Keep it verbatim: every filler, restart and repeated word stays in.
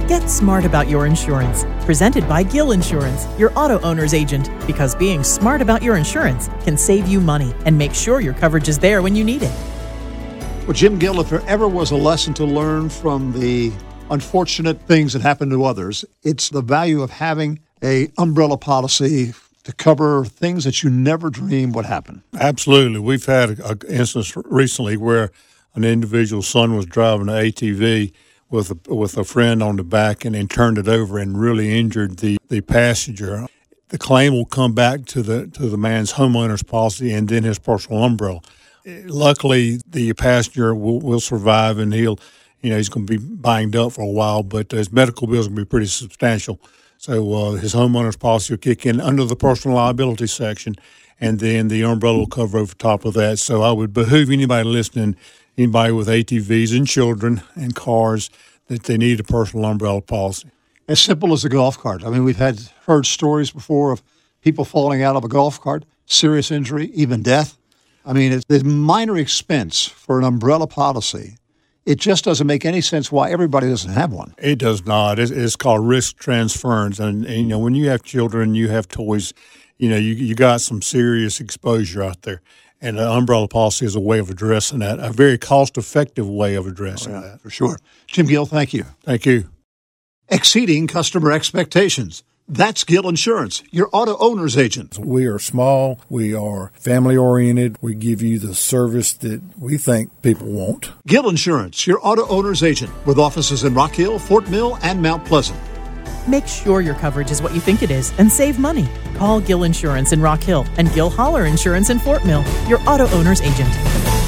Get smart about your insurance. Presented by Gill Insurance, your auto owner's agent. Because being smart about your insurance can save you money and make sure your coverage is there when you need it. Well, Jim Gill, if there ever was a lesson to learn from the unfortunate things that happen to others, it's the value of having a umbrella policy to cover things that you never dreamed would happen. Absolutely. We've had an instance recently where an individual's son was driving an A T V with a, with a friend on the back and then turned it over and really injured the, the passenger. The claim will come back to the to the man's homeowner's policy and then his personal umbrella. Luckily, the passenger will, will survive, and he'll, you know, he's going to be banged up for a while, but his medical bills will be pretty substantial. So uh, his homeowner's policy will kick in under the personal liability section, and then the umbrella will cover over top of that. So I would behoove anybody listening, anybody with A T Vs and children and cars, that they need a personal umbrella policy. As simple as a golf cart. I mean, we've had heard stories before of people falling out of a golf cart, serious injury, even death. I mean, it's a minor expense for an umbrella policy. It just doesn't make any sense why everybody doesn't have one. It does not. It's, it's called risk transference. And, and, you know, when you have children, you have toys, you know, you, you got some serious exposure out there. And an umbrella policy is a way of addressing that, a very cost-effective way of addressing oh, yeah, that. For sure. Jim Gill, thank you. Thank you. Exceeding customer expectations. That's Gill Insurance, your auto owner's agent. We are small. We are family-oriented. We give you the service that we think people want. Gill Insurance, your auto owner's agent, with offices in Rock Hill, Fort Mill, and Mount Pleasant. Make sure your coverage is what you think it is and save money. Call Gill Insurance in Rock Hill and Gill Holler Insurance in Fort Mill, your auto owner's agent.